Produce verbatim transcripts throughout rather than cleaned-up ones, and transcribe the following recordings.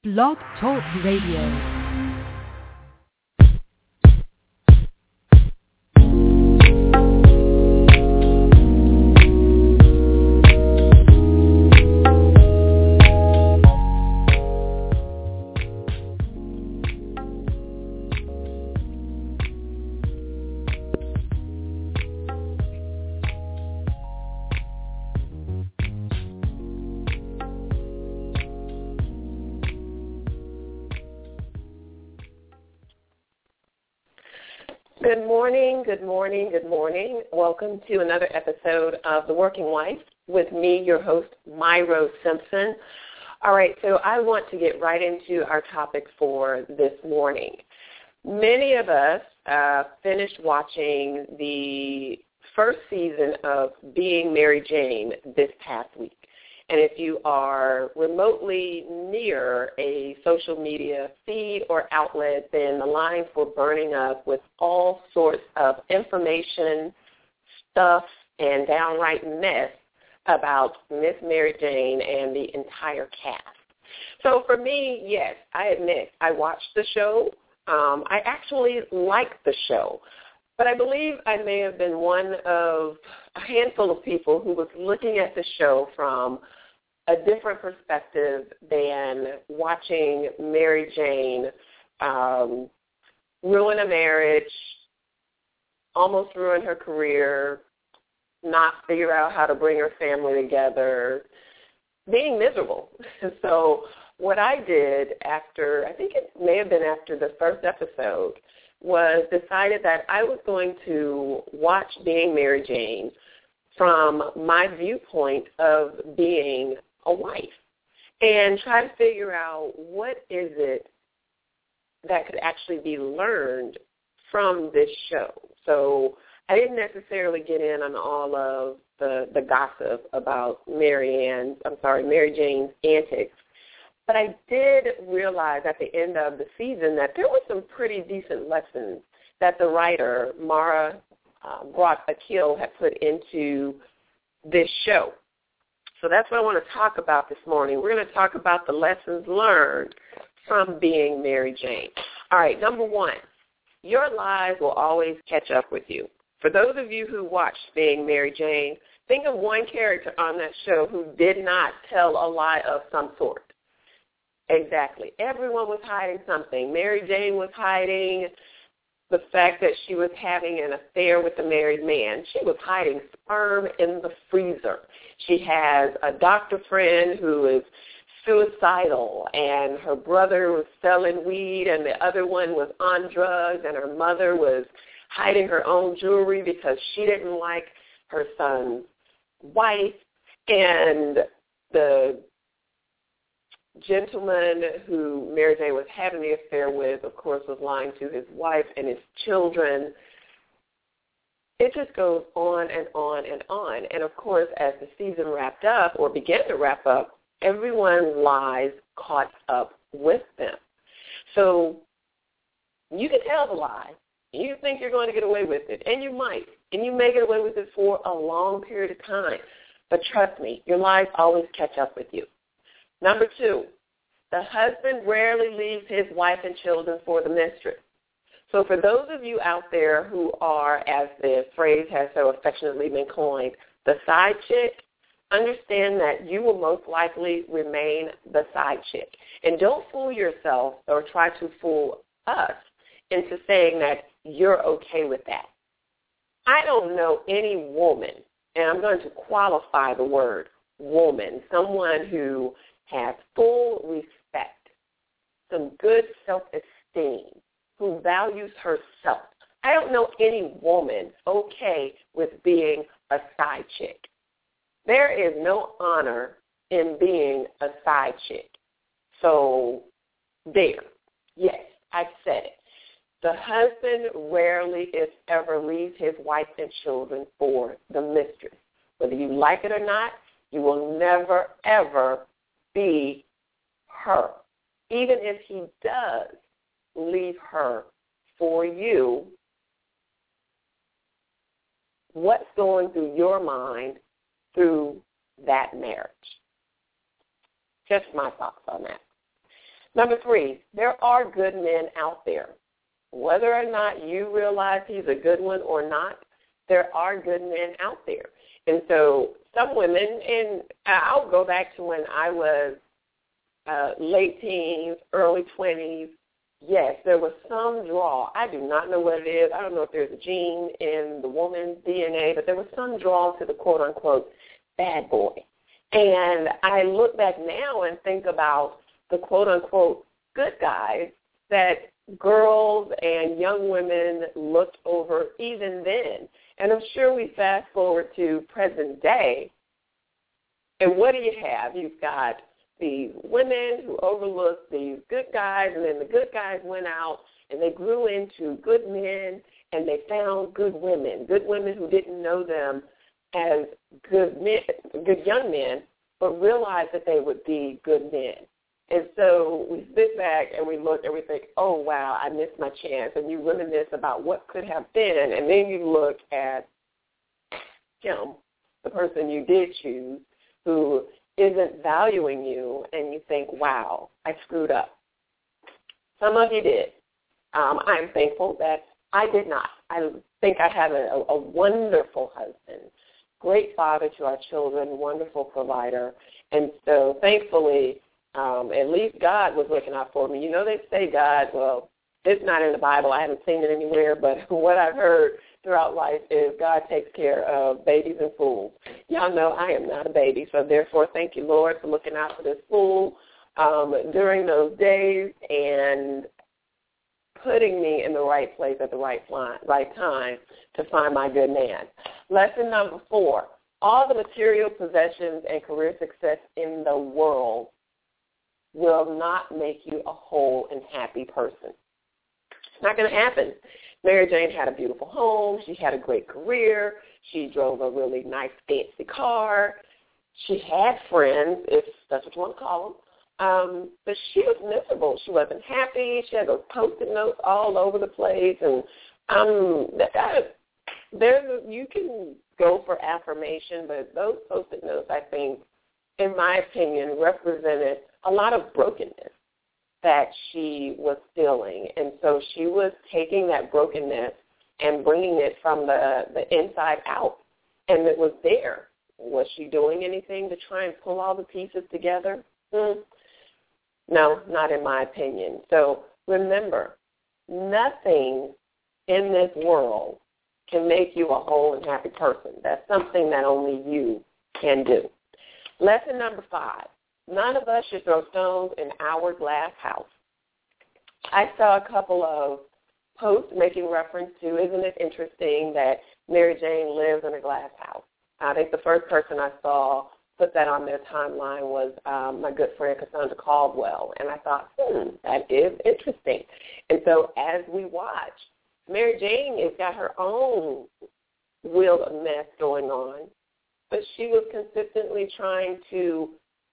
Blog Talk Radio. Good morning, good morning, good morning. Welcome to another episode of The Working Wife with me, your host, Myro Simpson. All right, so I want to get right into our topic for this morning. Many of us uh, finished watching the first season of Being Mary Jane this past week. And if you are remotely near a social media feed or outlet, then the lines were burning up with all sorts of information, stuff, and downright mess about Miss Mary Jane and the entire cast. So for me, yes, I admit I watched the show. Um, I actually liked the show. But I believe I may have been one of a handful of people who was looking at the show from a different perspective than watching Mary Jane um, ruin a marriage, almost ruin her career, not figure out how to bring her family together, being miserable. So what I did after, I think it may have been after the first episode, was decided that I was going to watch Being Mary Jane from my viewpoint of being a wife and try to figure out what is it that could actually be learned from this show. So I didn't necessarily get in on all of the, the gossip about Mary Ann's, I'm sorry, Mary Jane's antics, but I did realize at the end of the season that there were some pretty decent lessons that the writer, Mara uh, Brock Akil, had put into this show. So that's what I want to talk about this morning. We're going to talk about the lessons learned from Being Mary Jane. All right, number one, your lies will always catch up with you. For those of you who watched Being Mary Jane, think of one character on that show who did not tell a lie of some sort. Exactly. Everyone was hiding something. Mary Jane was hiding the fact that she was having an affair with a married man. She was hiding sperm in the freezer. She has a doctor friend who is suicidal, and her brother was selling weed, and the other one was on drugs, and her mother was hiding her own jewelry because she didn't like her son's wife, and the gentleman who Mary Jane was having the affair with, of course, was lying to his wife and his children. It just goes on and on and on. And, of course, as the season wrapped up or began to wrap up, everyone's lies caught up with them. So you can tell the lie. You think you're going to get away with it, and you might. And you may get away with it for a long period of time. But trust me, your lies always catch up with you. Number two, the husband rarely leaves his wife and children for the mistress. So for those of you out there who are, as the phrase has so affectionately been coined, the side chick, understand that you will most likely remain the side chick. And don't fool yourself or try to fool us into saying that you're okay with that. I don't know any woman, and I'm going to qualify the word woman, someone who has full respect, some good self-esteem, who values herself. I don't know any woman okay with being a side chick. There is no honor in being a side chick. So there, yes, I've said it. The husband rarely, if ever, leaves his wife and children for the mistress. Whether you like it or not, you will never, ever be her. Even if he does leave her for you, what's going through your mind through that marriage? Just my thoughts on that. Number three, there are good men out there. Whether or not you realize he's a good one or not, there are good men out there. And so some women, and I'll go back to when I was uh, late teens, early twenties, yes, there was some draw. I do not know what it is. I don't know if there's a gene in the woman's D N A, but there was some draw to the quote-unquote bad boy. And I look back now and think about the quote-unquote good guys that girls and young women looked over even then. And I'm sure we fast forward to present day, and what do you have? You've got these women who overlooked these good guys, and then the good guys went out and they grew into good men, and they found good women, good women who didn't know them as good men, good young men, but realized that they would be good men. And so we sit back and we look and we think, oh, wow, I missed my chance. And you reminisce about what could have been. And then you look at him, the person you did choose, who isn't valuing you, and you think, wow, I screwed up. Some of you did. Um, I'm thankful that I did not. I think I have a, a wonderful husband, great father to our children, wonderful provider. And so thankfully, Um, at least God was looking out for me. You know, they say God, well, it's not in the Bible. I haven't seen it anywhere, but what I've heard throughout life is God takes care of babies and fools. Y'all know I am not a baby, so therefore thank you, Lord, for looking out for this fool um, during those days and putting me in the right place at the right, right time to find my good man. Lesson number four, all the material possessions and career success in the world will not make you a whole and happy person. It's not going to happen. Mary Jane had a beautiful home. She had a great career. She drove a really nice, fancy car. She had friends, if that's what you want to call them. Um, but she was miserable. She wasn't happy. She had those Post-it notes all over the place. And um, that, there's, you can go for affirmation, but those Post-it notes, I think, in my opinion, represented a lot of brokenness that she was feeling. And so she was taking that brokenness and bringing it from the, the inside out. And it was there. Was she doing anything to try and pull all the pieces together? Hmm. No, not in my opinion. So remember, nothing in this world can make you a whole and happy person. That's something that only you can do. Lesson number five, none of us should throw stones in our glass house. I saw a couple of posts making reference to, isn't it interesting that Mary Jane lives in a glass house? I think the first person I saw put that on their timeline was um, my good friend Cassandra Caldwell, and I thought, hmm, that is interesting. And so as we watch, Mary Jane has got her own wheel of mess going on, but she was consistently trying to,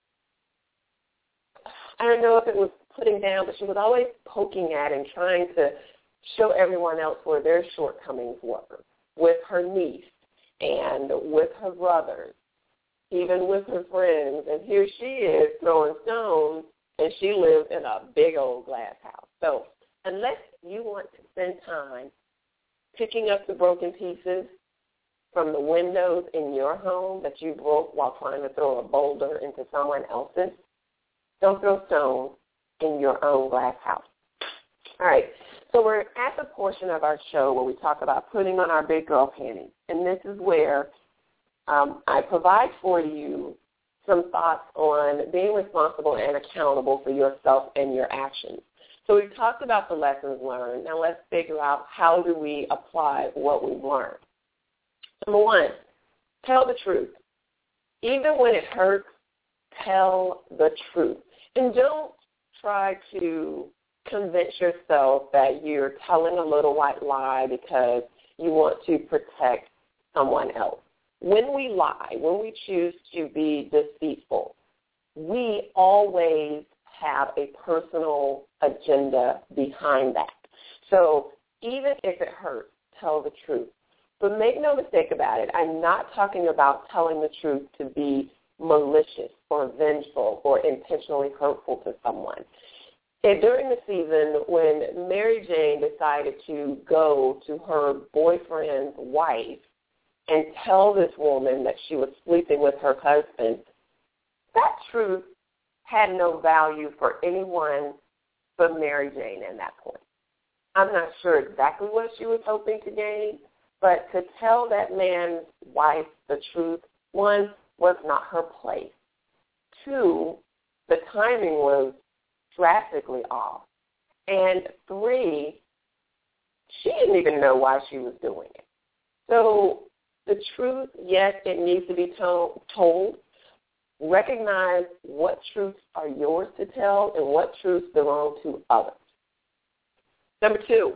I don't know if it was putting down, but she was always poking at and trying to show everyone else where their shortcomings were, with her niece and with her brothers, even with her friends. And here she is throwing stones, and she lives in a big old glass house. So unless you want to spend time picking up the broken pieces from the windows in your home that you broke while trying to throw a boulder into someone else's, don't throw stones in your own glass house. All right, so we're at the portion of our show where we talk about putting on our big girl panties, and this is where um, I provide for you some thoughts on being responsible and accountable for yourself and your actions. So we've talked about the lessons learned. Now let's figure out how do we apply what we've learned. Number one, tell the truth. Even when it hurts, tell the truth. And don't try to convince yourself that you're telling a little white lie because you want to protect someone else. When we lie, when we choose to be deceitful, we always have a personal agenda behind that. So even if it hurts, tell the truth. But make no mistake about it, I'm not talking about telling the truth to be malicious or vengeful or intentionally hurtful to someone. And during the season, when Mary Jane decided to go to her boyfriend's wife and tell this woman that she was sleeping with her husband, that truth had no value for anyone but Mary Jane at that point. I'm not sure exactly what she was hoping to gain, but to tell that man's wife the truth, one, was not her place. Two, the timing was drastically off. And three, she didn't even know why she was doing it. So the truth, yes, it needs to be to- told. Recognize what truths are yours to tell and what truths belong to others. Number two,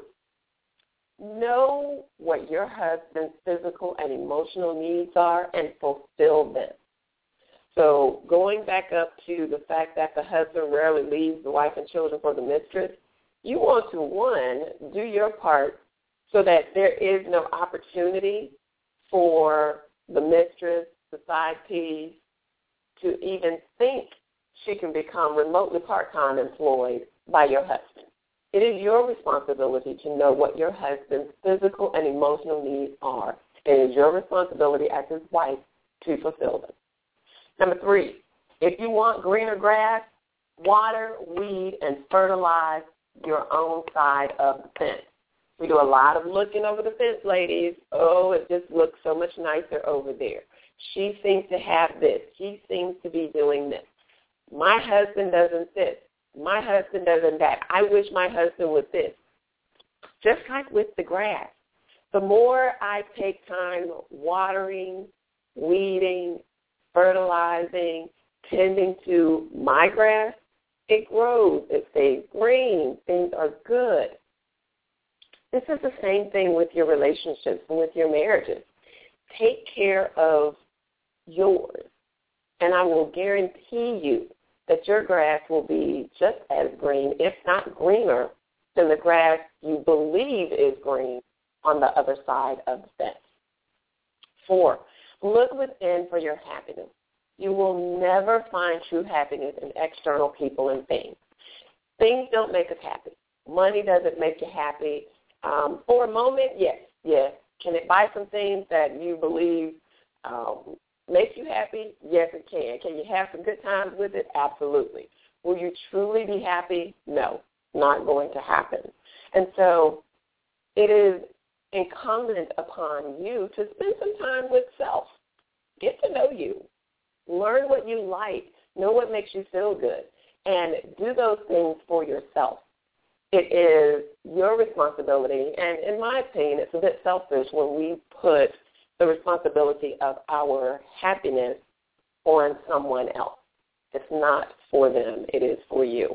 know what your husband's physical and emotional needs are and fulfill them. So going back up to the fact that the husband rarely leaves the wife and children for the mistress, you want to, one, do your part so that there is no opportunity for the mistress, the side piece, to even think she can become remotely part-time employed by your husband. It is your responsibility to know what your husband's physical and emotional needs are. It is your responsibility as his wife to fulfill them. Number three, if you want greener grass, water, weed, and fertilize your own side of the fence. We do a lot of looking over the fence, ladies. Oh, it just looks so much nicer over there. She seems to have this. He seems to be doing this. My husband doesn't this. My husband doesn't that. I wish my husband was this. Just like with the grass. The more I take time watering, weeding, fertilizing, tending to my grass, it grows. It stays green. Things are good. This is the same thing with your relationships and with your marriages. Take care of yours, and I will guarantee you that your grass will be just as green, if not greener, than the grass you believe is green on the other side of the fence. Four, look within for your happiness. You will never find true happiness in external people and things. Things don't make us happy. Money doesn't make you happy. Um, for a moment, yes, yes. Can it buy some things that you believe um, make you happy? Yes, it can. Can you have some good times with it? Absolutely. Will you truly be happy? No, not going to happen. And so it is incumbent upon you to spend some time with self. Get to know you. Learn what you like. Know what makes you feel good. And do those things for yourself. It is your responsibility, and in my opinion, it's a bit selfish when we put the responsibility of our happiness on someone else. It's not for them. It is for you.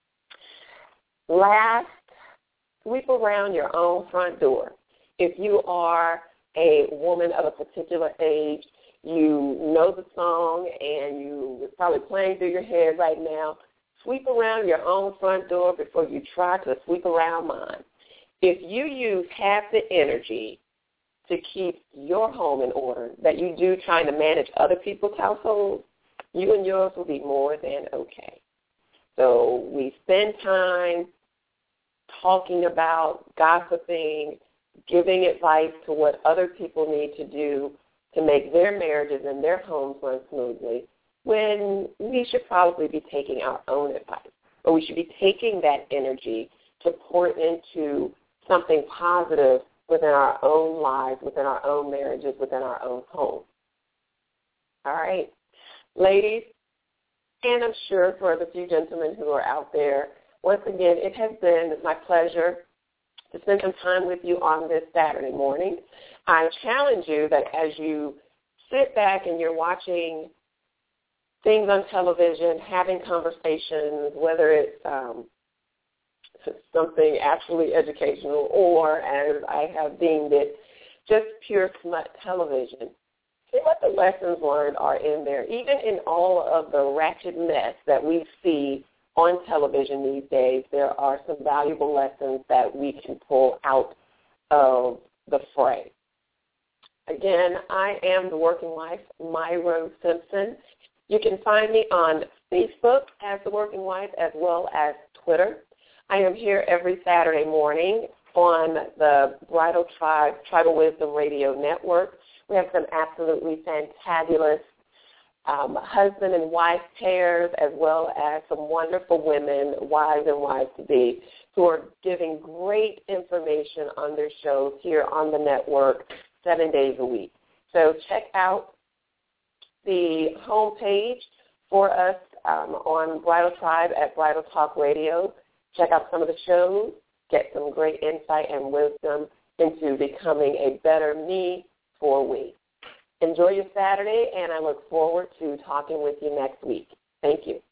Last, sweep around your own front door. If you are a woman of a particular age, you know the song, and you it's probably playing through your head right now. Sweep around your own front door before you try to sweep around mine. If you use half the energy to keep your home in order that you do trying to manage other people's households, you and yours will be more than okay. So we spend time talking about, gossiping, giving advice to what other people need to do to make their marriages and their homes run smoothly, when we should probably be taking our own advice, or we should be taking that energy to pour into something positive within our own lives, within our own marriages, within our own homes. All right, ladies, and I'm sure for the few gentlemen who are out there, once again, it has been my pleasure to spend some time with you on this Saturday morning. I challenge you that as you sit back and you're watching things on television, having conversations, whether it's um, something actually educational or, as I have deemed it, just pure smut television, see what the lessons learned are in there. Even in all of the ratchet mess that we see on television these days, there are some valuable lessons that we can pull out of the fray. Again, I am the Working Wife, Myro Simpson. You can find me on Facebook as The Working Wife as well as Twitter. I am here every Saturday morning on the Bridal Tribe Tribal Wisdom Radio Network. We have some absolutely fantabulous um, husband and wife pairs, as well as some wonderful women, wives and wives-to-be, who are giving great information on their shows here on the network seven days a week. So check out the homepage for us um, on Bridal Tribe at Bridal Talk Radio. Check out some of the shows, get some great insight and wisdom into becoming a better me for we. Enjoy your Saturday, and I look forward to talking with you next week. Thank you.